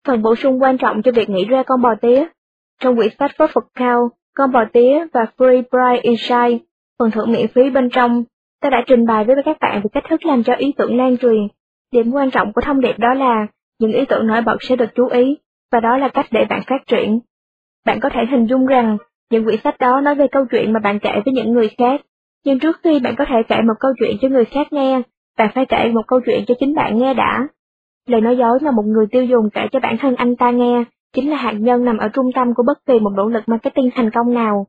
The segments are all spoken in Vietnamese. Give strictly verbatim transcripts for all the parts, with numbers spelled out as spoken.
Phần bổ sung quan trọng cho việc nghĩ ra con bò tía. Trong quyển sách Pháp Phật Cao, Con bò tía và Free Bright Insight, phần thưởng miễn phí bên trong, ta đã trình bày với các bạn về cách thức làm cho ý tưởng lan truyền. Điểm quan trọng của thông điệp đó là, những ý tưởng nổi bật sẽ được chú ý, và đó là cách để bạn phát triển. Bạn có thể hình dung rằng, những quyển sách đó nói về câu chuyện mà bạn kể với những người khác, nhưng trước khi bạn có thể kể một câu chuyện cho người khác nghe, bạn phải kể một câu chuyện cho chính bạn nghe đã. Lời nói dối mà một người tiêu dùng kể cho bản thân anh ta nghe, chính là hạt nhân nằm ở trung tâm của bất kỳ một nỗ lực marketing thành công nào.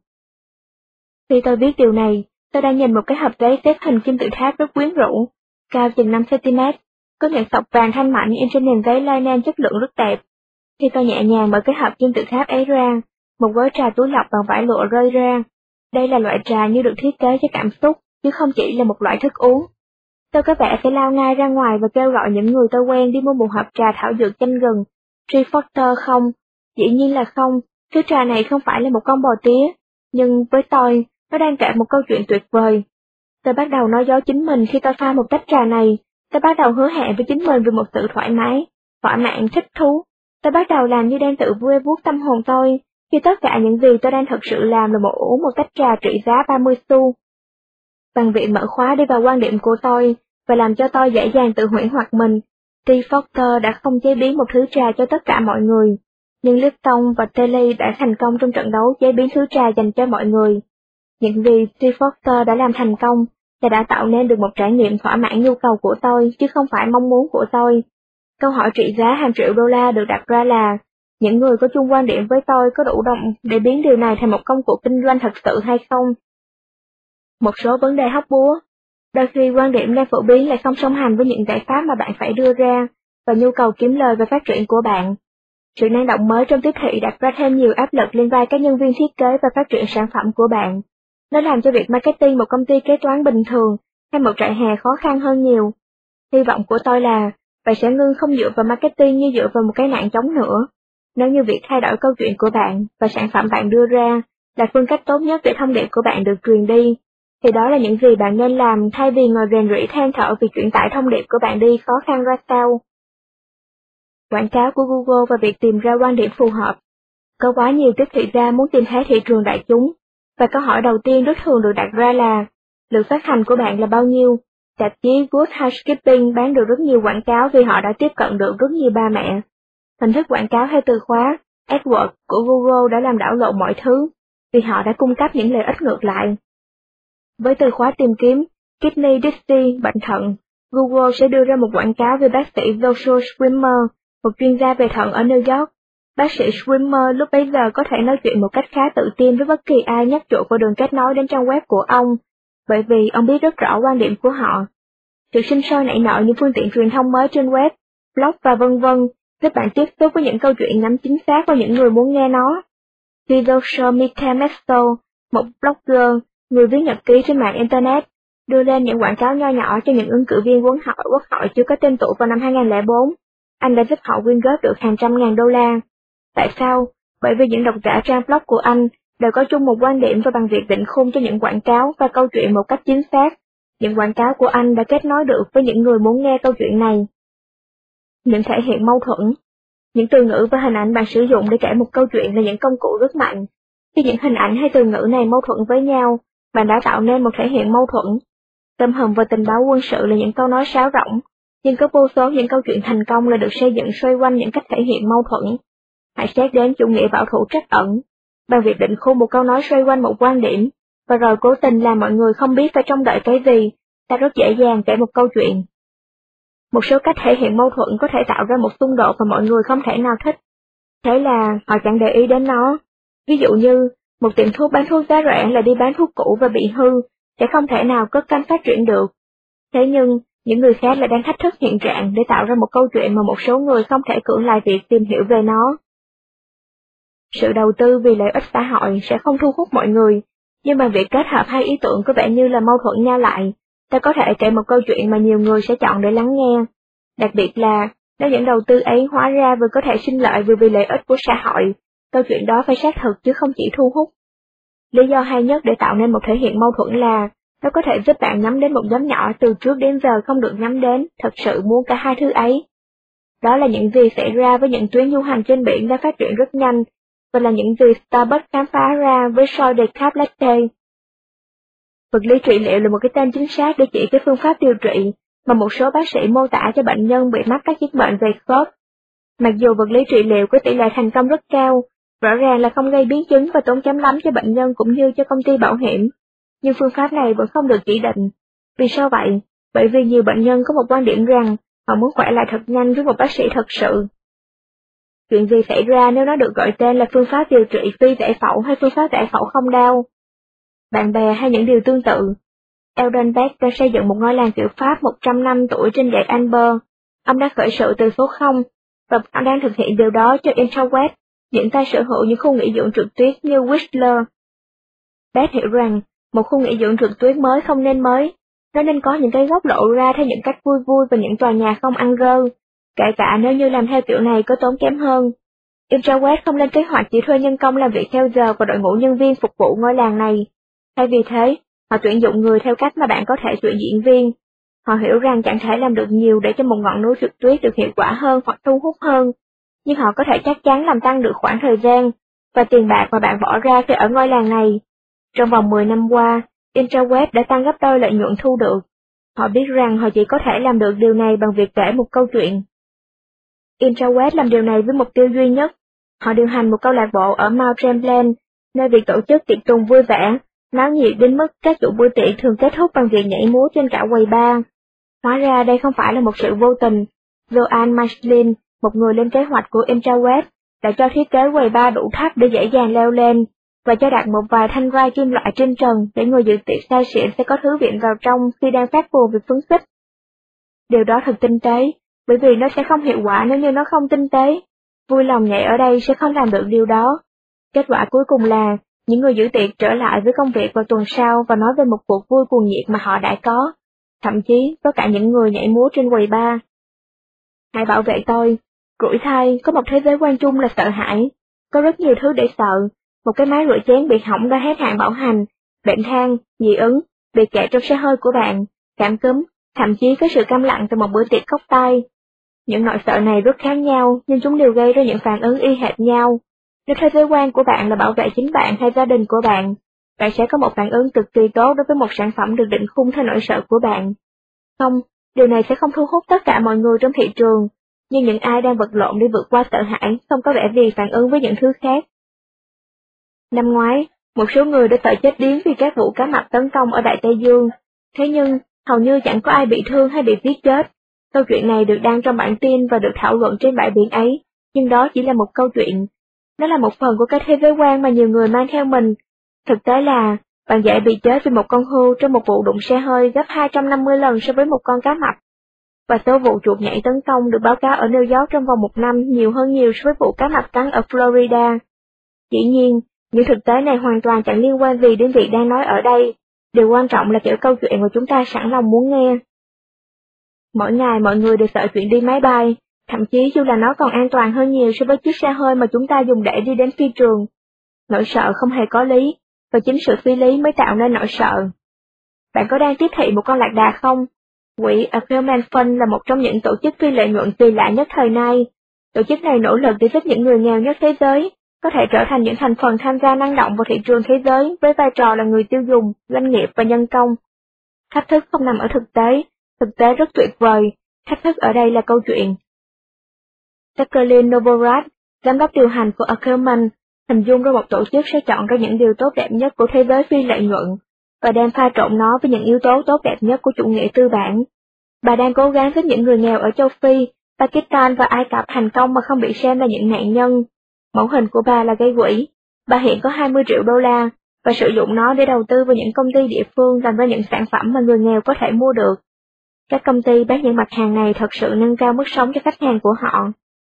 Khi tôi biết điều này, tôi đang nhìn một cái hộp giấy xếp hình kim tự tháp rất quyến rũ, cao chừng năm xăng-ti-mét, có những sọc vàng thanh mảnh in trên nền giấy latex chất lượng rất đẹp. Khi tôi nhẹ nhàng mở cái hộp kim tự tháp ấy ra, một gói trà túi lọc bằng vải lụa rơi ra. Đây là loại trà như được thiết kế cho cảm xúc, chứ không chỉ là một loại thức uống. Tôi có vẻ sẽ lao ngay ra ngoài và kêu gọi những người tôi quen đi mua một hộp trà thảo dược chanh gừng. Tree Foster không? Dĩ nhiên là không, thứ trà này không phải là một con bò tía, nhưng với tôi, nó đang kể một câu chuyện tuyệt vời. Tôi bắt đầu nói dối chính mình khi tôi pha một tách trà này, tôi bắt đầu hứa hẹn với chính mình về một sự thoải mái, thỏa mãn, thích thú. Tôi bắt đầu làm như đang tự vui vuốt tâm hồn tôi, khi tất cả những gì tôi đang thực sự làm là một uống một tách trà trị giá ba mươi xu. Bằng việc mở khóa đi vào quan điểm của tôi, và làm cho tôi dễ dàng tự huyễn hoặc mình, T. Foster đã không chế biến một thứ trà cho tất cả mọi người, nhưng Lipton và Telly đã thành công trong trận đấu chế biến thứ trà dành cho mọi người. Những gì T. Foster đã làm thành công là đã tạo nên được một trải nghiệm thỏa mãn nhu cầu của tôi, chứ không phải mong muốn của tôi. Câu hỏi trị giá hàng triệu đô la được đặt ra là, những người có chung quan điểm với tôi có đủ động để biến điều này thành một công cụ kinh doanh thật sự hay không? Một số vấn đề hóc búa. Đôi khi quan điểm đang phổ biến lại không song hành với những giải pháp mà bạn phải đưa ra, và nhu cầu kiếm lời và phát triển của bạn. Sự năng động mới trong tiếp thị đặt ra thêm nhiều áp lực lên vai các nhân viên thiết kế và phát triển sản phẩm của bạn. Nó làm cho việc marketing một công ty kế toán bình thường, hay một trại hè khó khăn hơn nhiều. Hy vọng của tôi là, bạn sẽ ngưng không dựa vào marketing như dựa vào một cái nạn trống nữa. Nếu như việc thay đổi câu chuyện của bạn, và sản phẩm bạn đưa ra, là phương cách tốt nhất để thông điệp của bạn được truyền đi, thì đó là những gì bạn nên làm thay vì ngồi rền rĩ than thở vì chuyển tải thông điệp của bạn đi khó khăn ra sao. Quảng cáo của Google và việc tìm ra quan điểm phù hợp. Có quá nhiều tiếp thị gia muốn tìm thấy thị trường đại chúng, và câu hỏi đầu tiên rất thường được đặt ra là, lượng phát hành của bạn là bao nhiêu? Tạp chí Good Housekeeping bán được rất nhiều quảng cáo vì họ đã tiếp cận được rất nhiều ba mẹ. Hình thức quảng cáo hay từ khóa AdWords của Google đã làm đảo lộn mọi thứ, vì họ đã cung cấp những lợi ích ngược lại. Với từ khóa tìm kiếm Kidney Disease, bệnh thận, Google sẽ đưa ra một quảng cáo về bác sĩ Joshua Swimmer, một chuyên gia về thận ở New York. Bác sĩ Swimmer lúc bấy giờ có thể nói chuyện một cách khá tự tin với bất kỳ ai nhấp chuột vào đường kết nối đến trang web của ông, bởi vì ông biết rất rõ quan điểm của họ. Sự sinh sôi nảy nở những phương tiện truyền thông mới trên web, blog và vân vân giúp bạn tiếp xúc với những câu chuyện nhắm chính xác vào những người muốn nghe nó. Khi Joshua Mikamesto, một blogger, người viết nhật ký trên mạng Internet, đưa lên những quảng cáo nho nhỏ cho những ứng cử viên quốc hội, quốc hội chưa có tên tuổi vào năm hai không không bốn, anh đã giúp họ quyên góp được hàng trăm ngàn đô la. Tại sao? Bởi vì những độc giả trang blog của anh đều có chung một quan điểm, và bằng việc định khung cho những quảng cáo và câu chuyện một cách chính xác, những quảng cáo của anh đã kết nối được với những người muốn nghe câu chuyện này. Những thể hiện mâu thuẫn. Những từ ngữ và hình ảnh bạn sử dụng để kể một câu chuyện là những công cụ rất mạnh. Khi những hình ảnh hay từ ngữ này mâu thuẫn với nhau, bạn đã tạo nên một thể hiện mâu thuẫn. Tôm hùm và tình báo quân sự là những câu nói sáo rỗng, nhưng có vô số những câu chuyện thành công là được xây dựng xoay quanh những cách thể hiện mâu thuẫn. Hãy xét đến chủ nghĩa bảo thủ trắc ẩn, bằng việc định khung một câu nói xoay quanh một quan điểm, và rồi cố tình làm mọi người không biết phải trông đợi cái gì, ta rất dễ dàng kể một câu chuyện. Một số cách thể hiện mâu thuẫn có thể tạo ra một xung đột mà mọi người không thể nào thích. Thế là họ chẳng để ý đến nó. Ví dụ như, một tiệm thuốc bán thuốc giá rẻ là đi bán thuốc cũ và bị hư, sẽ không thể nào cất cánh phát triển được. Thế nhưng, những người khác lại đang thách thức hiện trạng để tạo ra một câu chuyện mà một số người không thể cưỡng lại việc tìm hiểu về nó. Sự đầu tư vì lợi ích xã hội sẽ không thu hút mọi người, nhưng bằng việc kết hợp hai ý tưởng có vẻ như là mâu thuẫn nhau lại, ta có thể kể một câu chuyện mà nhiều người sẽ chọn để lắng nghe. Đặc biệt là, nếu những đầu tư ấy hóa ra vừa có thể sinh lợi vừa vì lợi ích của xã hội, câu chuyện đó phải xác thực chứ không chỉ thu hút. Lý do hay nhất để tạo nên một thể hiện mâu thuẫn là, nó có thể giúp bạn nhắm đến một nhóm nhỏ từ trước đến giờ không được nhắm đến, thật sự muốn cả hai thứ ấy. Đó là những gì xảy ra với những tuyến du hành trên biển đã phát triển rất nhanh, và là những gì Starbucks khám phá ra với soy decaf latte. Vật lý trị liệu là một cái tên chính xác để chỉ cái phương pháp điều trị mà một số bác sĩ mô tả cho bệnh nhân bị mắc các chứng bệnh về khớp. Mặc dù vật lý trị liệu có tỷ lệ thành công rất cao, rõ ràng là không gây biến chứng và tốn kém lắm cho bệnh nhân cũng như cho công ty bảo hiểm, nhưng phương pháp này vẫn không được chỉ định. Vì sao vậy? Bởi vì nhiều bệnh nhân có một quan điểm rằng họ muốn khỏe lại thật nhanh với một bác sĩ thật sự. Chuyện gì xảy ra nếu nó được gọi tên là phương pháp điều trị phi giải phẫu hay phương pháp giải phẫu không đau? Bạn bè hay những điều tương tự? Eldon Beck đã xây dựng một ngôi làng kiểu Pháp một trăm năm tuổi trên dãy Amber. Ông đã khởi sự từ số không, và ông đang thực hiện điều đó cho Interweb, những tay sở hữu những khu nghỉ dưỡng trượt tuyết như Whistler. Beck hiểu rằng, một khu nghỉ dưỡng trượt tuyết mới không nên mới, nó nên có những cái góc lộ ra theo những cách vui vui và những tòa nhà không ăn gơ, kể cả nếu như làm theo kiểu này có tốn kém hơn. Interweb không lên kế hoạch chỉ thuê nhân công làm việc theo giờ và đội ngũ nhân viên phục vụ ngôi làng này. Thay vì thế, họ tuyển dụng người theo cách mà bạn có thể tuyển diễn viên. Họ hiểu rằng chẳng thể làm được nhiều để cho một ngọn núi trượt tuyết được hiệu quả hơn hoặc thu hút hơn, nhưng họ có thể chắc chắn làm tăng được khoảng thời gian và tiền bạc mà bạn bỏ ra khi ở ngôi làng này. Trong vòng mười năm qua, Interweb đã tăng gấp đôi lợi nhuận thu được. Họ biết rằng họ chỉ có thể làm được điều này bằng việc kể một câu chuyện. Interweb làm điều này với mục tiêu duy nhất. Họ điều hành một câu lạc bộ ở Mount Tremblant, nơi việc tổ chức tiệc tùng vui vẻ, náo nhiệt đến mức các chủ buổi tiệc thường kết thúc bằng việc nhảy múa trên cả quầy bar. Hóa ra đây không phải là một sự vô tình. Joanne Michelin, một người lên kế hoạch của Interweb, đã cho thiết kế quầy bar đủ thấp để dễ dàng leo lên, và cho đặt một vài thanh rai kim loại trên trần để người dự tiệc say xỉn sẽ có thứ viện vào trong khi đang phát buồn vì phấn khích. Điều đó thật tinh tế, bởi vì nó sẽ không hiệu quả nếu như nó không tinh tế. Vui lòng nhảy ở đây sẽ không làm được điều đó. Kết quả cuối cùng là, những người giữ tiệc trở lại với công việc vào tuần sau và nói về một cuộc vui cuồng nhiệt mà họ đã có. Thậm chí, có cả những người nhảy múa trên quầy bar. Hãy bảo vệ tôi. Rủi thay, có một thế giới quan chung là sợ hãi. Có rất nhiều thứ để sợ. Một cái máy rửa chén bị hỏng đã hết hạn bảo hành, bệnh than, dị ứng, bị kẹt trong xe hơi của bạn, cảm cúm, thậm chí có sự câm lặng từ một bữa tiệc cốc tay. Những nỗi sợ này rất khác nhau, nhưng chúng đều gây ra những phản ứng y hệt nhau. Nếu thế giới quan của bạn là bảo vệ chính bạn hay gia đình của bạn, bạn sẽ có một phản ứng cực kỳ tốt đối với một sản phẩm được định khung theo nỗi sợ của bạn. Không, điều này sẽ không thu hút tất cả mọi người trong thị trường, nhưng những ai đang vật lộn để vượt qua sợ hãi không có vẻ gì phản ứng với những thứ khác. Năm ngoái, một số người đã sợ chết điếng vì các vụ cá mập tấn công ở Đại Tây Dương, thế nhưng, hầu như chẳng có ai bị thương hay bị giết chết. Câu chuyện này được đăng trong bản tin và được thảo luận trên bãi biển ấy, nhưng đó chỉ là một câu chuyện. Nó là một phần của cái thế giới quan mà nhiều người mang theo mình. Thực tế là, bạn dễ bị chết vì một con hươu trong một vụ đụng xe hơi gấp hai trăm năm mươi lần so với một con cá mập. Và số vụ chuột nhảy tấn công được báo cáo ở New York trong vòng một năm nhiều hơn nhiều so với vụ cá mập cắn ở Florida. Dĩ nhiên, những thực tế này hoàn toàn chẳng liên quan gì đến việc đang nói ở đây. Điều quan trọng là kiểu câu chuyện mà chúng ta sẵn lòng muốn nghe. Mỗi ngày mọi người đều sợ chuyện đi máy bay, thậm chí dù là nó còn an toàn hơn nhiều so với chiếc xe hơi mà chúng ta dùng để đi đến phi trường. Nỗi sợ không hề có lý, và chính sự phi lý mới tạo nên nỗi sợ. Bạn có đang tiếp thị một con lạc đà không? Quỹ Ackerman Fund là một trong những tổ chức phi lợi nhuận kỳ lạ nhất thời nay. Tổ chức này nỗ lực để giúp những người nghèo nhất thế giới có thể trở thành những thành phần tham gia năng động vào thị trường thế giới với vai trò là người tiêu dùng, doanh nghiệp và nhân công. Thách thức không nằm ở thực tế, thực tế rất tuyệt vời, thách thức ở đây là câu chuyện. Jacqueline Novorat, giám đốc điều hành của Ackerman, hình dung ra một tổ chức sẽ chọn ra những điều tốt đẹp nhất của thế giới phi lợi nhuận, và đem pha trộn nó với những yếu tố tốt đẹp nhất của chủ nghĩa tư bản. Bà đang cố gắng giúp những người nghèo ở châu Phi, Pakistan và Ai Cập thành công mà không bị xem là những nạn nhân. Mẫu hình của bà là gây quỹ. Bà hiện có hai mươi triệu đô la, và sử dụng nó để đầu tư vào những công ty địa phương làm ra những sản phẩm mà người nghèo có thể mua được. Các công ty bán những mặt hàng này thật sự nâng cao mức sống cho khách hàng của họ.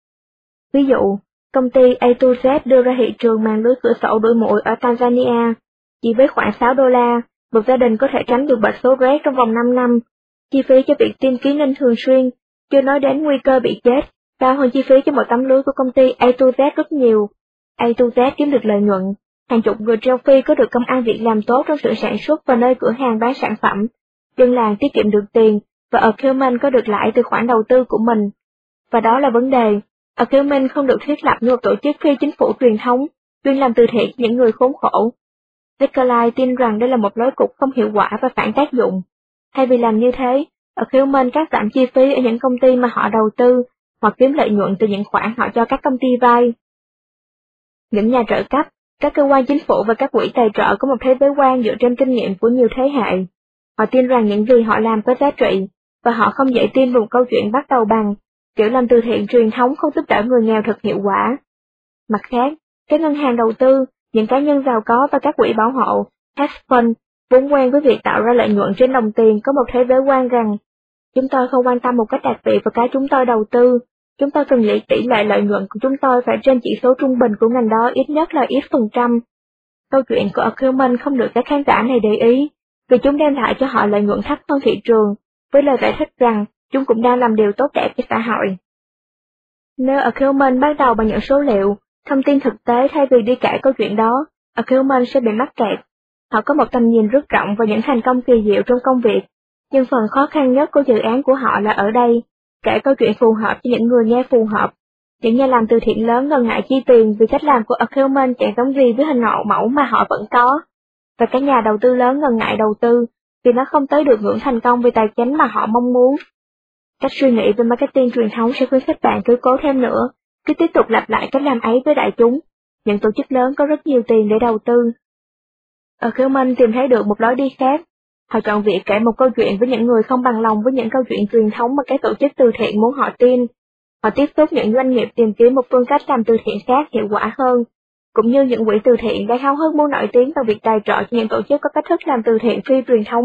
Ví dụ, công ty A to Z đưa ra thị trường màn lưới cửa sổ đuổi muỗi ở Tanzania. Chỉ với khoảng sáu đô la, một gia đình có thể tránh được bệnh sốt rét trong vòng năm năm. Chi phí cho việc tiêm ký ninh thường xuyên, chưa nói đến nguy cơ bị chết, cao hơn chi phí cho một tấm lưới của công ty A to Z rất nhiều. A to Z kiếm được lợi nhuận, hàng chục người châu Phi có được công ăn việc làm tốt trong xưởng sản xuất và nơi cửa hàng bán sản phẩm, dân làng tiết kiệm được tiền, và Ackerman có được lãi từ khoản đầu tư của mình. Và đó là vấn đề. Acumen không được thiết lập như một tổ chức phi chính phủ truyền thống, chuyên làm từ thiện cho những người khốn khổ. Nikolai tin rằng đây là một lối cục không hiệu quả và phản tác dụng. Thay vì làm như thế, Acumen cắt giảm chi phí ở những công ty mà họ đầu tư, hoặc kiếm lợi nhuận từ những khoản họ cho các công ty vay. Những nhà trợ cấp, các cơ quan chính phủ và các quỹ tài trợ có một thế giới quan dựa trên kinh nghiệm của nhiều thế hệ. Họ tin rằng những gì họ làm có giá trị, và họ không dễ tin vào một câu chuyện bắt đầu bằng kiểu làm từ thiện truyền thống không giúp đỡ người nghèo thật hiệu quả. Mặt khác, các ngân hàng đầu tư, những cá nhân giàu có và các quỹ bảo hộ, hedge fund, vốn quen với việc tạo ra lợi nhuận trên đồng tiền có một thế giới quan rằng chúng tôi không quan tâm một cách đặc biệt vào cái chúng tôi đầu tư, chúng tôi cần nghĩ tỷ lệ lợi nhuận của chúng tôi phải trên chỉ số trung bình của ngành đó ít nhất là ít phần trăm. Câu chuyện của Acumen không được các khán giả này để ý, vì chúng đem lại cho họ lợi nhuận thấp hơn thị trường, với lời giải thích rằng chúng cũng đang làm điều tốt đẹp cho xã hội. Nếu Acumen bắt đầu bằng những số liệu, thông tin thực tế thay vì đi kể câu chuyện đó, Acumen sẽ bị mắc kẹt. Họ có một tầm nhìn rất rộng và những thành công kỳ diệu trong công việc, nhưng phần khó khăn nhất của dự án của họ là ở đây, kể câu chuyện phù hợp cho những người nghe phù hợp. Những nhà làm từ thiện lớn ngần ngại chi tiền vì cách làm của Acumen chẳng giống gì với hình hậu mẫu mà họ vẫn có, và các nhà đầu tư lớn ngần ngại đầu tư vì nó không tới được ngưỡng thành công về tài chính mà họ mong muốn. Cách suy nghĩ về marketing truyền thống sẽ khuyến khích bạn cứ cố thêm nữa, cứ tiếp tục lặp lại cách làm ấy với đại chúng. Những tổ chức lớn có rất nhiều tiền để đầu tư. Acumen tìm thấy được một lối đi khác. Họ chọn việc kể một câu chuyện với những người không bằng lòng với những câu chuyện truyền thống mà các tổ chức từ thiện muốn họ tin. Họ tiếp xúc những doanh nghiệp tìm kiếm một phương cách làm từ thiện khác hiệu quả hơn, cũng như những quỹ từ thiện đang háo hức muốn nổi tiếng bằng việc tài trợ cho những tổ chức có cách thức làm từ thiện phi truyền thống.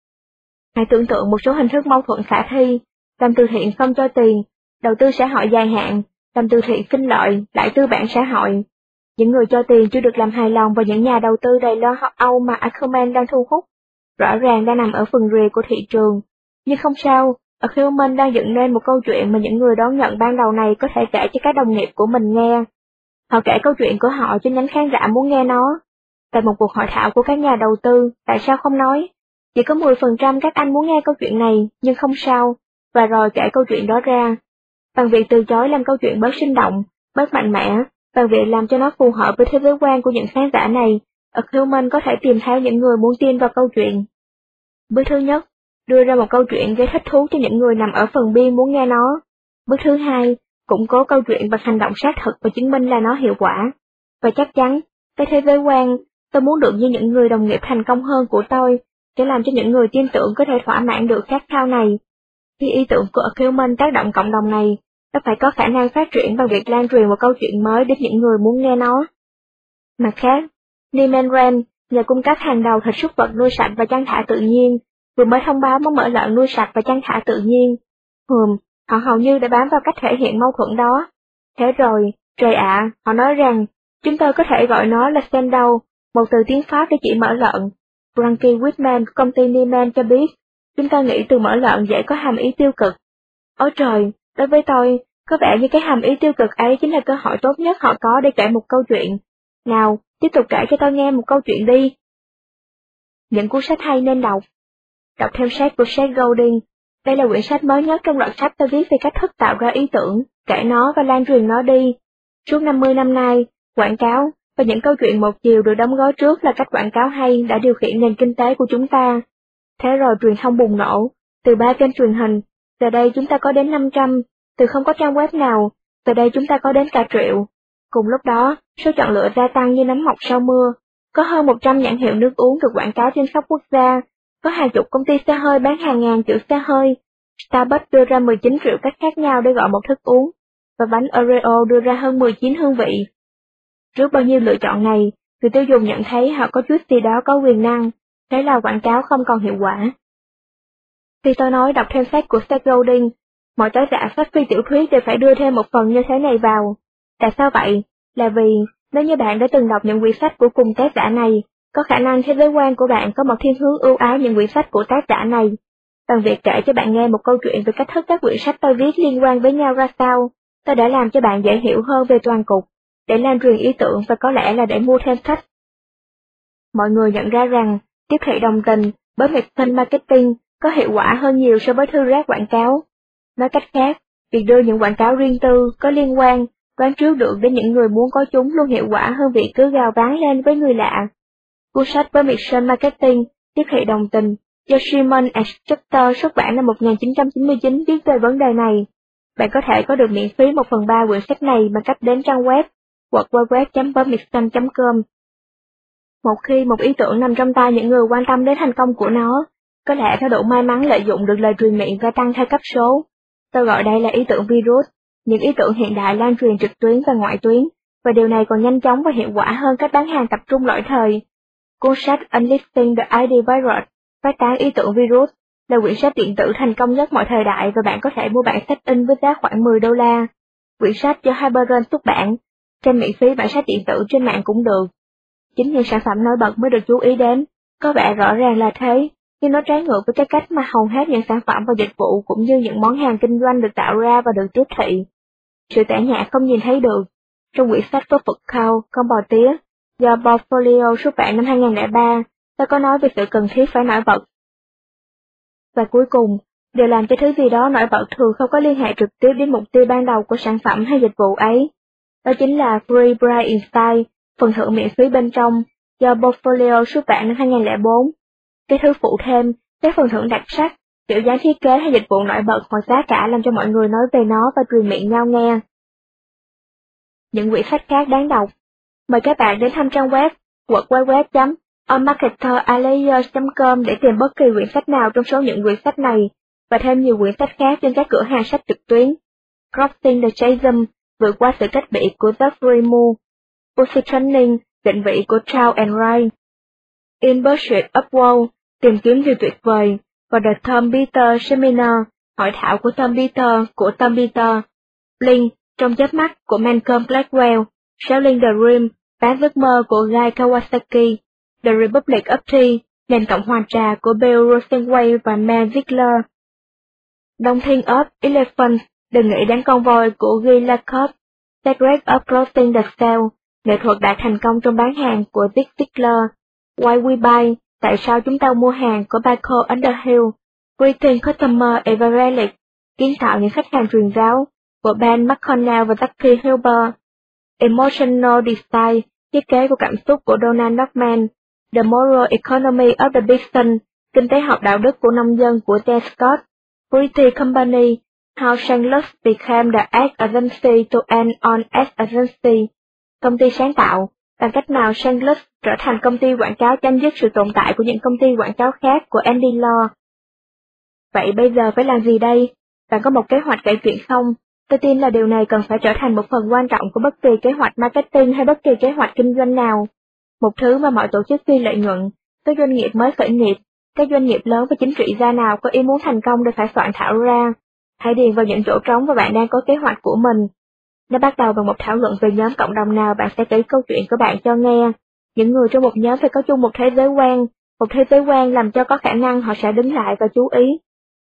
Hãy tưởng tượng một số hình thức mâu thuẫn khả thi: làm từ thiện không cho tiền, đầu tư xã hội dài hạn, làm từ thiện sinh lợi, lại tư bản xã hội. Những người cho tiền chưa được làm hài lòng và những nhà đầu tư đầy lo âu mà Acumen đang thu hút, rõ ràng đang nằm ở phần rìa của thị trường. Nhưng không sao, Acumen đang dựng nên một câu chuyện mà những người đón nhận ban đầu này có thể kể cho các đồng nghiệp của mình nghe. Họ kể câu chuyện của họ cho nhánh khán giả muốn nghe nó. Tại một cuộc hội thảo của các nhà đầu tư, tại sao không nói? Chỉ có mười phần trăm các anh muốn nghe câu chuyện này, nhưng không sao, và rồi kể câu chuyện đó ra. Bằng việc từ chối làm câu chuyện bớt sinh động, bớt mạnh mẽ, bằng việc làm cho nó phù hợp với thế giới quan của những khán giả này, Acumen có thể tìm thấy những người muốn tin vào câu chuyện. Bước thứ nhất, đưa ra một câu chuyện gây thích thú cho những người nằm ở phần biên muốn nghe nó. Bước thứ hai, củng cố câu chuyện bằng hành động xác thực và chứng minh là nó hiệu quả. Và chắc chắn, cái thế giới quan, tôi muốn được như những người đồng nghiệp thành công hơn của tôi, sẽ làm cho những người tin tưởng có thể thỏa mãn được khát khao này. Khi ý tưởng của Acumen tác động cộng đồng này, nó phải có khả năng phát triển bằng việc lan truyền một câu chuyện mới đến những người muốn nghe nó. Mặt khác, Neiman Rand, nhà cung cấp hàng đầu thịt súc vật nuôi sạch và chăn thả tự nhiên, vừa mới thông báo món mỡ lợn nuôi sạch và chăn thả tự nhiên. Hừm, họ hầu như đã bám vào cách thể hiện mâu thuẫn đó. Thế rồi, trời ạ, họ nói rằng, chúng tôi có thể gọi nó là Sandow, một từ tiếng Pháp để chỉ mỡ lợn. Frankie Whitman của công ty Neiman cho biết, chúng ta nghĩ từ mỡ lợn dễ có hàm ý tiêu cực. Ôi trời, đối với tôi, có vẻ như cái hàm ý tiêu cực ấy chính là cơ hội tốt nhất họ có để kể một câu chuyện. Nào, tiếp tục kể cho tôi nghe một câu chuyện đi. Những cuốn sách hay nên đọc. Đọc thêm sách của Seth Godin. Đây là quyển sách mới nhất trong loạt sách tôi viết về cách thức tạo ra ý tưởng, kể nó và lan truyền nó đi. Suốt năm mươi năm nay, quảng cáo và những câu chuyện một chiều được đóng gói trước là cách quảng cáo hay đã điều khiển nền kinh tế của chúng ta. Thế rồi truyền thông bùng nổ, từ ba kênh truyền hình, giờ đây chúng ta có đến năm trăm, từ không có trang web nào, giờ đây chúng ta có đến cả triệu. Cùng lúc đó, số chọn lựa gia tăng như nấm mọc sau mưa. Có hơn một trăm nhãn hiệu nước uống được quảng cáo trên khắp quốc gia, có hàng chục công ty xe hơi bán hàng ngàn chữ xe hơi. Starbucks đưa ra mười chín triệu cách khác nhau để gọi một thức uống, và bánh Oreo đưa ra hơn mười chín hương vị. Trước bao nhiêu lựa chọn này, người tiêu dùng nhận thấy họ có chút gì đó có quyền năng, thế là quảng cáo không còn hiệu quả. Khi tôi nói đọc thêm sách của Seth Godin, mọi tác giả sách phi tiểu thuyết đều phải đưa thêm một phần như thế này vào. Tại sao vậy? Là vì, nếu như bạn đã từng đọc những quyển sách của cùng tác giả này, có khả năng thế giới quan của bạn có một thiên hướng ưu ái những quyển sách của tác giả này. Bằng việc kể cho bạn nghe một câu chuyện về cách thức các quyển sách tôi viết liên quan với nhau ra sao, tôi đã làm cho bạn dễ hiểu hơn về toàn cục, để lan truyền ý tưởng và có lẽ là để mua thêm sách. Mọi người nhận ra rằng, tiếp thị đồng tình, bởi mixing marketing, có hiệu quả hơn nhiều so với thư rác quảng cáo. Nói cách khác, Việc đưa những quảng cáo riêng tư, có liên quan, đoán trước được đến những người muốn có chúng luôn hiệu quả hơn việc cứ gào ván lên với người lạ. Cuốn sách Permission Marketing, tiếp thị đồng tình, do Simon and Schuster xuất bản năm một nghìn chín trăm chín mươi chín viết về vấn đề này. Bạn có thể có được miễn phí một phần ba quyển sách này bằng cách đến trang web w w w chấm permission chấm com. Một khi một ý tưởng nằm trong tay những người quan tâm đến thành công của nó, có lẽ nó đủ may mắn lợi dụng được lời truyền miệng và tăng theo cấp số. Tôi gọi đây là ý tưởng virus. Những ý tưởng hiện đại lan truyền trực tuyến và ngoại tuyến, và điều này còn nhanh chóng và hiệu quả hơn cách bán hàng tập trung lỗi thời. Cuốn sách Unleashing the Idea Virus, phát tán ý tưởng virus, là quyển sách điện tử thành công nhất mọi thời đại và bạn có thể mua bản sách in với giá khoảng mười đô la. Quyển sách do Hyperion xuất bản, xem miễn phí bản sách điện tử trên mạng cũng được. Chính những sản phẩm nổi bật mới được chú ý đến, có vẻ rõ ràng là thế, nhưng nó trái ngược với cái cách mà hầu hết những sản phẩm và dịch vụ cũng như những món hàng kinh doanh được tạo ra và được tiếp thị. Sự tẻ nhạt không nhìn thấy được. Trong quyển sách Phốt Phật Khao, Con bò tía, do Portfolio xuất bản năm hai nghìn lẻ ba, ta có nói về sự cần thiết phải nổi bật. Và cuối cùng, điều làm cho thứ gì đó nổi bật thường không có liên hệ trực tiếp đến mục tiêu ban đầu của sản phẩm hay dịch vụ ấy. Đó chính là Free Bright Inside, phần thưởng miễn phí bên trong, do Portfolio xuất bản năm hai nghìn lẻ bốn. Cái thứ phụ thêm, các phần thưởng đặc sắc, kiểu dáng thiết kế hay dịch vụ nổi bật hoặc giá cả làm cho mọi người nói về nó và truyền miệng nhau nghe. Những quyển sách khác đáng đọc. Mời các bạn đến thăm trang web w w w chấm on marketer allier chấm com để tìm bất kỳ quyển sách nào trong số những quyển sách này, và thêm nhiều quyển sách khác trên các cửa hàng sách trực tuyến. Crossing the Chasm, vượt qua sự cách biệt của Jeffrey Moore. Positioning, định vị của Charles and Wright. In Pursuit of Wow, tìm kiếm điều tuyệt vời, và The Tom Peter Seminar, hội thảo của Tom Peter của Tom Peter. Blink, trong chớp mắt của Malcolm Gladwell. Selling the Dream, bán giấc mơ của Guy Kawasaki. The Republic of Tea, nền cộng hòa trà của Bill Rosenway và Mel Ziegler. Don't Think of Elephants, đừng nghĩ đến con voi của Guy Lacoste. Secret of Closing the Sale, nghệ thuật đạt thành công trong bán hàng của Zig Ziglar. Why We Buy, tại sao chúng ta mua hàng của Michael Underhill. Greeting Customer Evangelic, kiến tạo những khách hàng truyền giáo của Ben McConnell và Jackie Hilber. Emotional Design, thiết kế của cảm xúc của Donald Norman. The Moral Economy of the Business, kinh tế học đạo đức của nông dân của Dan Scott. Pretty Company, How Shangri-La Became the Ad Agency to an on Ad Agency. Công ty sáng tạo, bằng cách nào Shangri-La trở thành công ty quảng cáo chấm dứt sự tồn tại của những công ty quảng cáo khác của Andy Law. Vậy bây giờ phải làm gì đây? Bạn có một kế hoạch kể chuyện không? Tôi tin là điều này cần phải trở thành một phần quan trọng của bất kỳ kế hoạch marketing hay bất kỳ kế hoạch kinh doanh nào. Một thứ mà mọi tổ chức phi lợi nhuận, các doanh nghiệp mới khởi nghiệp, các doanh nghiệp lớn và chính trị gia nào có ý muốn thành công đều phải soạn thảo ra. Hãy điền vào những chỗ trống và bạn đang có kế hoạch của mình. Nó bắt đầu bằng một thảo luận về nhóm cộng đồng nào bạn sẽ kể câu chuyện của bạn cho nghe. Những người trong một nhóm phải có chung một thế giới quan, một thế giới quan làm cho có khả năng họ sẽ đứng lại và chú ý.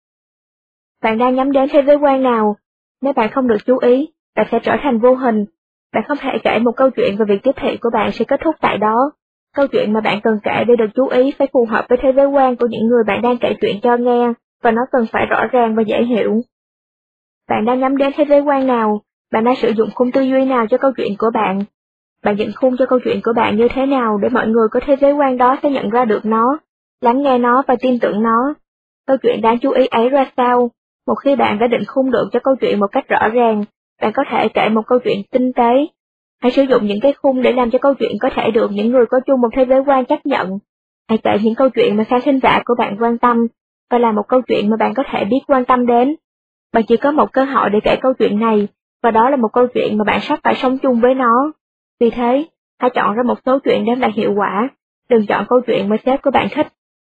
Bạn đang nhắm đến thế giới quan nào? Nếu bạn không được chú ý, bạn sẽ trở thành vô hình. Bạn không thể kể một câu chuyện và việc tiếp thị của bạn sẽ kết thúc tại đó. Câu chuyện mà bạn cần kể để được chú ý phải phù hợp với thế giới quan của những người bạn đang kể chuyện cho nghe, và nó cần phải rõ ràng và dễ hiểu. Bạn đang nhắm đến thế giới quan nào? Bạn đang sử dụng khung tư duy nào cho câu chuyện của bạn? Bạn dựng khung cho câu chuyện của bạn như thế nào để mọi người có thế giới quan đó sẽ nhận ra được nó, lắng nghe nó và tin tưởng nó? Câu chuyện đáng chú ý ấy ra sao? Một khi bạn đã định khung được cho câu chuyện một cách rõ ràng, bạn có thể kể một câu chuyện tinh tế. Hãy sử dụng những cái khung để làm cho câu chuyện có thể được những người có chung một thế giới quan chấp nhận. Hãy kể những câu chuyện mà khán thính giả của bạn quan tâm, và là một câu chuyện mà bạn có thể biết quan tâm đến. Bạn chỉ có một cơ hội để kể câu chuyện này, và đó là một câu chuyện mà bạn sắp phải sống chung với nó. Vì thế, hãy chọn ra một số chuyện đem lại hiệu quả, đừng chọn câu chuyện mà sếp của bạn thích.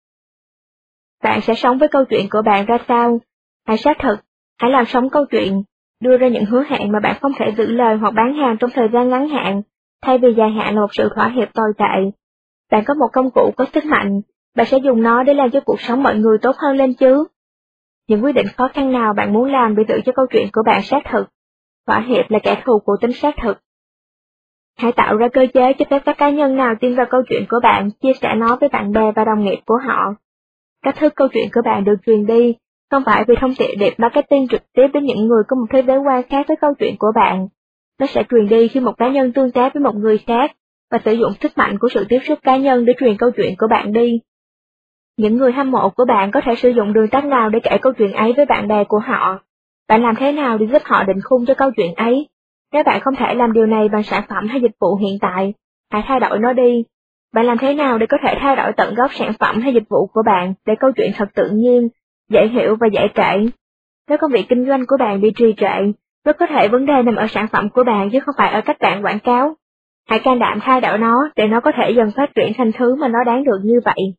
Bạn sẽ sống với câu chuyện của bạn ra sao? Hãy xác thực, hãy làm sống câu chuyện, đưa ra những hứa hẹn mà bạn không thể giữ lời hoặc bán hàng trong thời gian ngắn hạn, thay vì dài hạn là một sự thỏa hiệp tồi tệ. Bạn có một công cụ có sức mạnh, bạn sẽ dùng nó để làm cho cuộc sống mọi người tốt hơn lên chứ. Những quyết định khó khăn nào bạn muốn làm để giữ cho câu chuyện của bạn xác thực? Thỏa hiệp là kẻ thù của tính xác thực. Hãy tạo ra cơ chế cho phép các cá nhân nào tin vào câu chuyện của bạn chia sẻ nó với bạn bè và đồng nghiệp của họ. Cách thức câu chuyện của bạn được truyền đi, Không phải vì thông điệp marketing trực tiếp đến những người có một thế giới quan khác với câu chuyện của bạn. Nó sẽ truyền đi khi một cá nhân tương tác với một người khác, và sử dụng sức mạnh của sự tiếp xúc cá nhân để truyền câu chuyện của bạn đi. Những người hâm mộ của bạn có thể sử dụng đường tắt nào để kể câu chuyện ấy với bạn bè của họ. Bạn làm thế nào để giúp họ định khung cho câu chuyện ấy? Nếu bạn không thể làm điều này bằng sản phẩm hay dịch vụ hiện tại, hãy thay đổi nó đi. Bạn làm thế nào để có thể thay đổi tận gốc sản phẩm hay dịch vụ của bạn để câu chuyện thật tự nhiên, dễ hiểu và dễ kể? Nếu công việc kinh doanh của bạn bị trì trệ, rất có thể vấn đề nằm ở sản phẩm của bạn chứ không phải ở cách bạn quảng cáo. Hãy can đảm thay đổi nó để nó có thể dần phát triển thành thứ mà nó đáng được như vậy.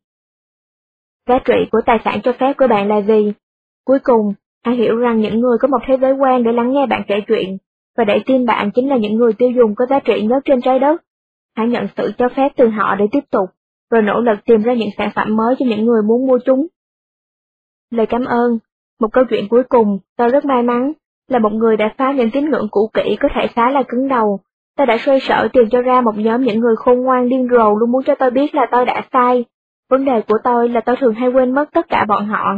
Giá trị của tài sản cho phép của bạn là gì? Cuối cùng, hãy hiểu rằng những người có một thế giới quan để lắng nghe bạn kể chuyện, và để tin bạn chính là những người tiêu dùng có giá trị nhất trên trái đất. Hãy nhận sự cho phép từ họ để tiếp tục, rồi nỗ lực tìm ra những sản phẩm mới cho những người muốn mua chúng. Lời cảm ơn. Một câu chuyện cuối cùng, tôi rất may mắn, là một người đã phá những tín ngưỡng cũ kỹ có thể khá là cứng đầu. Tôi đã xoay sở tìm cho ra một nhóm những người khôn ngoan điên rồ luôn muốn cho tôi biết là tôi đã sai. Vấn đề của tôi là tôi thường hay quên mất tất cả bọn họ.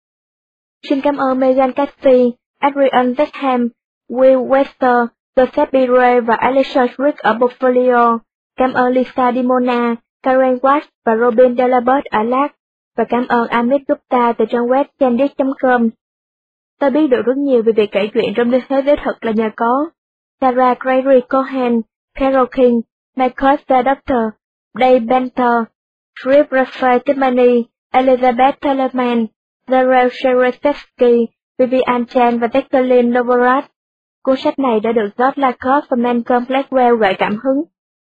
Xin cảm ơn Megan Casey, Adrian Beckham, Will Wester, Joseph Bire và Alicia Rick ở Portfolio. Cảm ơn Lisa Dimona, Karen Watts và Robin Delabert ở Lac. Và cảm ơn Amit Gupta từ trang web candid chấm com. Tôi biết được rất nhiều về việc kể chuyện trong thế giới thật là nhờ có Sarah Gregory Cohen, Carol King, Michael Doctor, Dave Benter, Trip Raphael Tiffany, Elizabeth Tellerman, Darrell Shereshevsky, Vivian Chan và Jacqueline Novorat. Cuốn sách này đã được George Lakoff và Malcolm Gladwell gợi cảm hứng.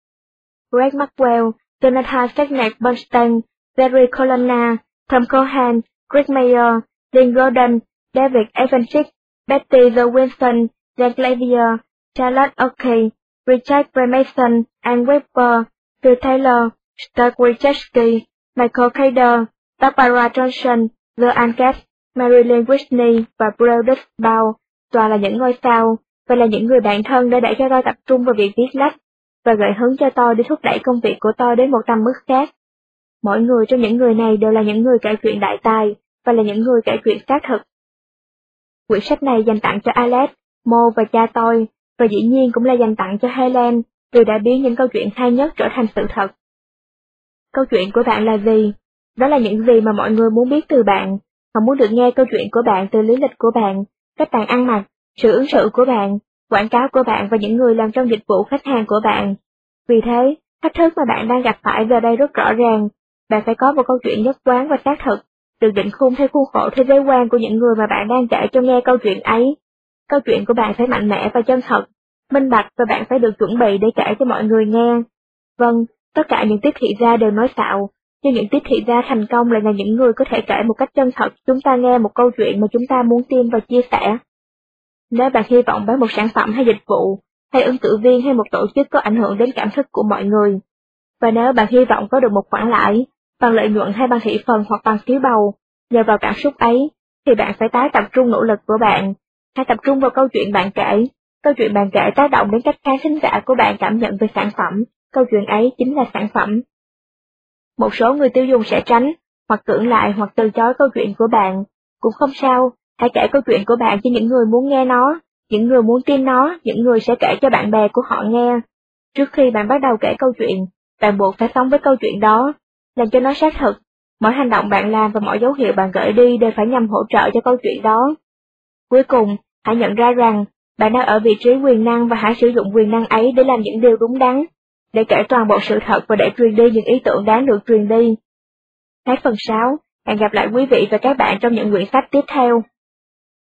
Greg Maxwell, Jonathan Sachs Bernstein, Gary Colonna, Tom Cohen, Chris Mayer, Lynn Gordon, David Evanchik, Betty The Wilson, Jack Lavier, Charlotte Oakey, Richard Bremason, Ann Weber, Phil Taylor, Stark Wojcicki, Michael Cader, Barbara Johnson, The Angus, Marilyn Whitney và Brodus Bow, toàn là những ngôi sao, và là những người bạn thân đã đẩy cho tôi tập trung vào việc viết lách, và gợi hứng cho tôi để thúc đẩy công việc của tôi đến một tầm mức khác. Mỗi người trong những người này đều là những người kể chuyện đại tài, và là những người kể chuyện xác thực. Quyển sách này dành tặng cho Alex, Mo và cha tôi, và dĩ nhiên cũng là dành tặng cho Helen, vì đã biến những câu chuyện hay nhất trở thành sự thật. Câu chuyện của bạn là gì? Đó là những gì mà mọi người muốn biết từ bạn. Họ muốn được nghe câu chuyện của bạn từ lý lịch của bạn, cách bạn ăn mặc, sự ứng xử của bạn, quảng cáo của bạn và những người làm trong dịch vụ khách hàng của bạn. Vì thế, thách thức mà bạn đang gặp phải giờ đây rất rõ ràng. Bạn phải có một câu chuyện nhất quán và xác thực, được định khung theo khuôn khổ thế giới quan của những người mà bạn đang kể cho nghe câu chuyện ấy. Câu chuyện của bạn phải mạnh mẽ và chân thật, minh bạch, và bạn phải được chuẩn bị để kể cho mọi người nghe. Vâng, tất cả những tiếp thị gia đều nói xạo, nhưng những tiếp thị gia thành công lại là những người có thể kể một cách chân thật chúng ta nghe một câu chuyện mà chúng ta muốn tin và chia sẻ. Nếu bạn hy vọng bán một sản phẩm hay dịch vụ, hay ứng cử viên hay một tổ chức có ảnh hưởng đến cảm thức của mọi người, và nếu bạn hy vọng có được một khoản lãi, bằng lợi nhuận hay bằng thị phần hoặc bằng phiếu bầu, nhờ vào cảm xúc ấy, thì bạn phải tái tập trung nỗ lực của bạn. Hãy tập trung vào câu chuyện bạn kể. Câu chuyện bạn kể tác động đến cách khán thính giả của bạn cảm nhận về sản phẩm. Câu chuyện ấy chính là sản phẩm. Một số người tiêu dùng sẽ tránh, hoặc cưỡng lại hoặc từ chối câu chuyện của bạn. Cũng không sao, hãy kể câu chuyện của bạn cho những người muốn nghe nó, những người muốn tin nó, những người sẽ kể cho bạn bè của họ nghe. Trước khi bạn bắt đầu kể câu chuyện, bạn buộc phải sống với câu chuyện đó, làm cho nó xác thực. Mỗi hành động bạn làm và mọi dấu hiệu bạn gửi đi đều phải nhằm hỗ trợ cho câu chuyện đó. Cuối cùng, hãy nhận ra rằng, bạn đang ở vị trí quyền năng và hãy sử dụng quyền năng ấy để làm những điều đúng đắn, để kể toàn bộ sự thật và để truyền đi những ý tưởng đáng được truyền đi. Hết phần sáu, hẹn gặp lại quý vị và các bạn trong những quyển sách tiếp theo.